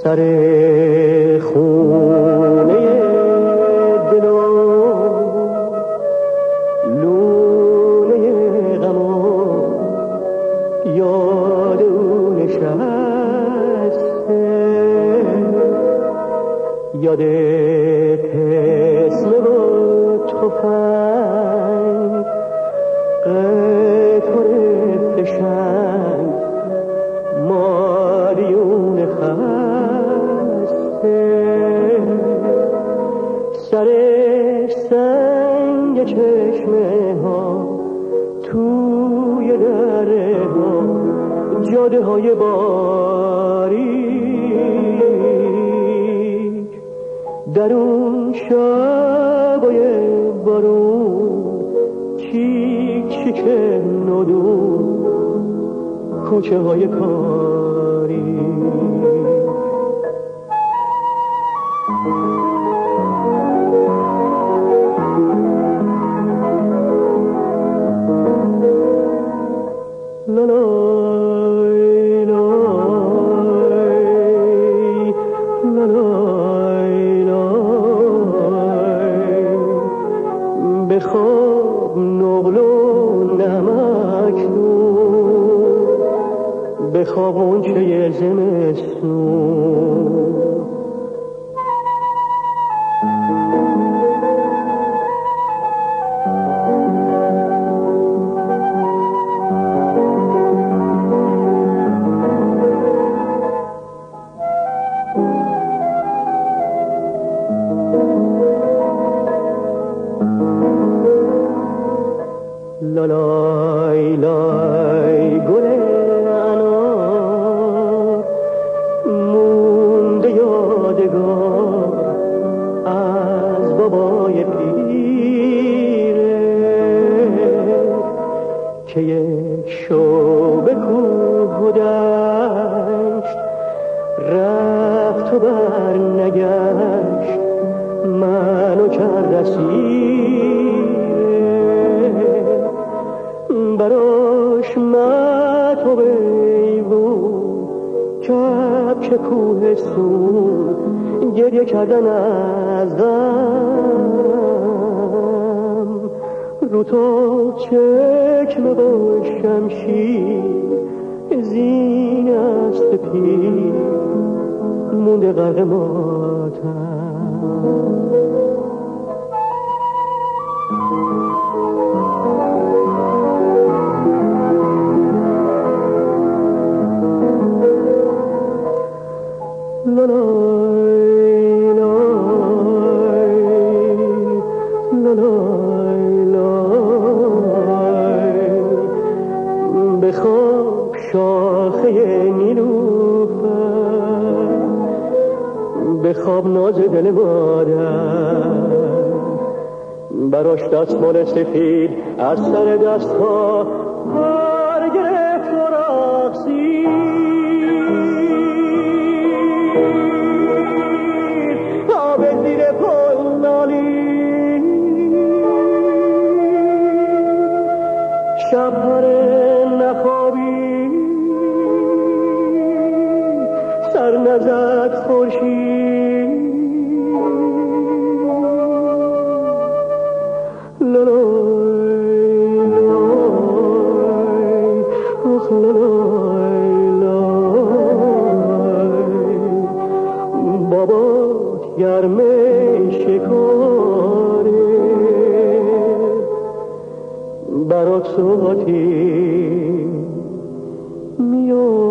سر خونه دل و لونه غم و یاد او نشسته، یاد تسمه و تفنگ قطار فشنگ ماریون خسته، سرش سنگ چشمه ها توی دره ها جاده های باریک، در اون شبای بارون چیک چیک ندون کوچه های کاری. لالای لای لالای لای، بخواب نقل و نمک نور، بخواب غنچه زمستون. لالای لای گل انار مونده یادگار از بابای پیره، که یک شب کوه و دشت رفت و بر نگشت منو کرد اسیره، براش مطب ایوون کپک کوهستون گریه کردن ازم، رو تا چکمه با شمشیر زین است پیر مونده غرق ماتم. لالای لای لالای لای، بخواب شاخه نیلوفر، بخواب ناز دل مادر، براش دستمال سفید از سر دست ها بر گرفت و رقصید، آب زیر پل نالید، شب پره نخوابید، سر نزد خورشید. لالای لای آخ لالای لای، بابا گرمه شکاره برات سوغاتی میاد.